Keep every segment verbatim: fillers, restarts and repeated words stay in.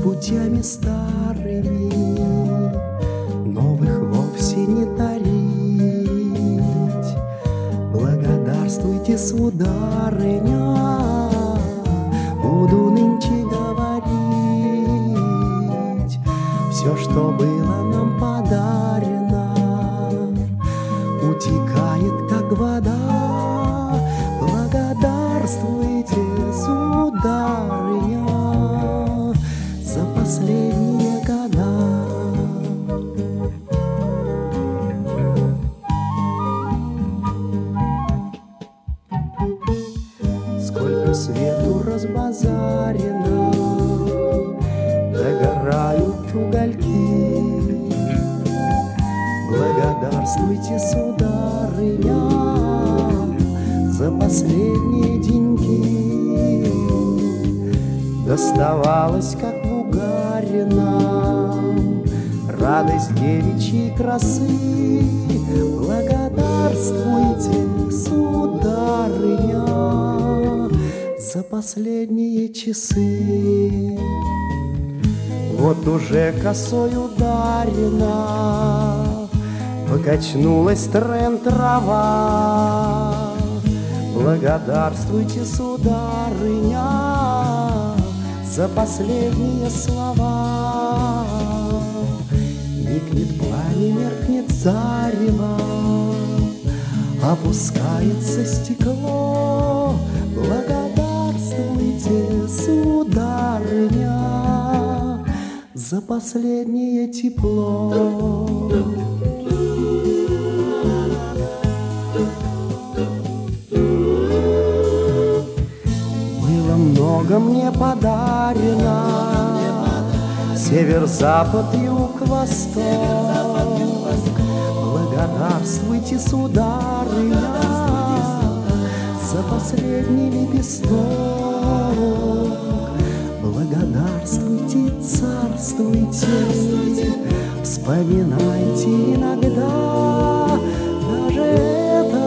путями старыми, новых вовсе не таить. Благодарствуйте, сударыня, буду нынче говорить. Все, что было нам подарено, утекает, как вода. Благодарствуйте, сударыня, за последние года. Сколько свету разбазарено, догорают угольки. Благодарствуйте, сударыня, за последние деньги. Доставалось, как в угаре нам, радость девичьей красы. Благодарствуйте, сударыня, за последние часы. Вот уже косой ударена, покачнулась трен-трава. Благодарствуйте, сударыня, за последние слова. Никнет пламя, меркнет зарево, опускается стекло. Благодарствуйте, сударыня, за последнее тепло. Было много мне подарено, север-запад, юг-восток. Благодарствуйте, сударыня, за последний лепесток. Благодарствуйте, царствуйте, вспоминайте иногда даже это.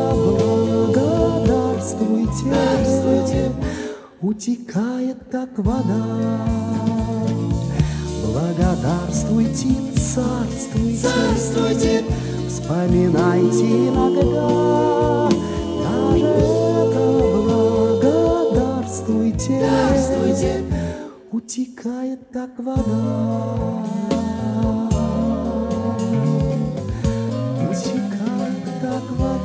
Благодарствуйте, утекает, как вода. Благодарствуйте, царствуйте, царствуйте, вспоминайте иногда даже это. Благодарствуйте, царствуйте, утекает, как вода. Утекает, как вода.